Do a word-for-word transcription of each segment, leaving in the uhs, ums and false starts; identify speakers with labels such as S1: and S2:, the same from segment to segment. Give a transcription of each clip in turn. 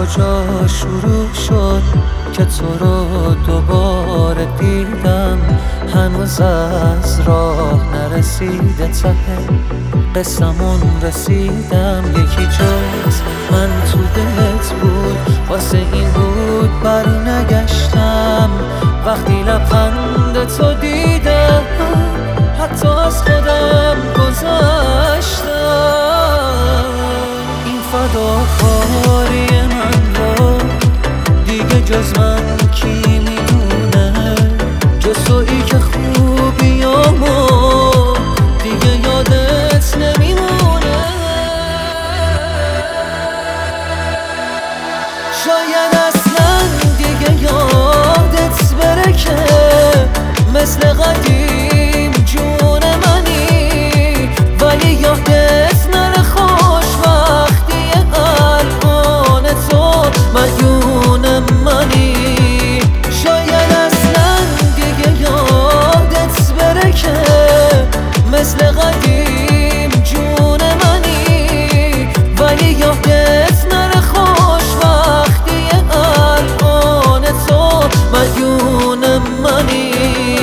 S1: کجا شروع شد که تو رو دوباره دیدم؟ هنوز از راه نرسیده ته قسمون رسیدم. یکی جز من تو دلت بود، واسه این بود بر نگشتم. وقتی لبخند تو دیدم حتی از خودم گذشتم. این فداکاری من رو دیگه جز من کی میدونه؟ جز تویی که خوبیامو دیگه یادت نمیمونه. شاید اصلا دیگه یادت بره که مثل قدیم جون منی، ولی یادت نره خوشبختی الان تو مدیون منی. شاید اصلا دیگه یادت بره که مثل قدیم جون منی، ولی یادت نره خوشبختی الان تو مدیون منی.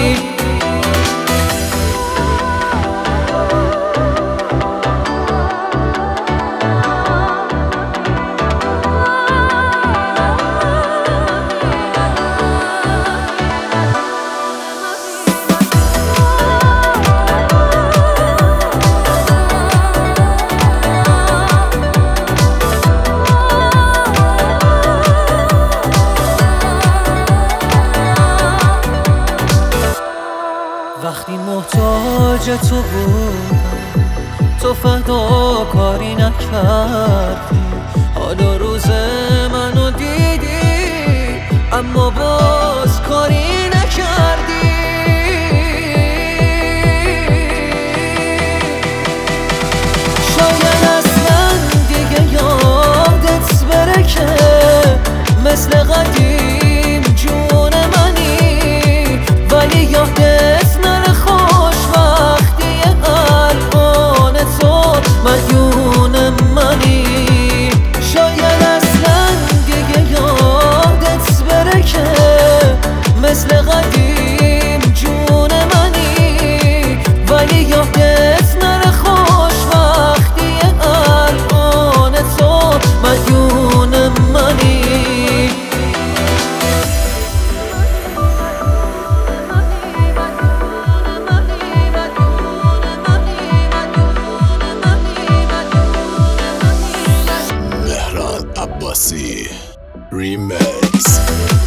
S1: وقتی محتاج تو بودم تو فداکاری نکردی. حالا روز منو دیدی اما باز کاری نکردی. شاید اصلا دیگه یادت بره که مثل قدیم جون منی، ولی یادت مدیون منی. شاید اصلا دیگه یادت بره که مثل قدیم جون منی، ولی یادت نره خوشبختی الان تو مدیون منی.
S2: Remix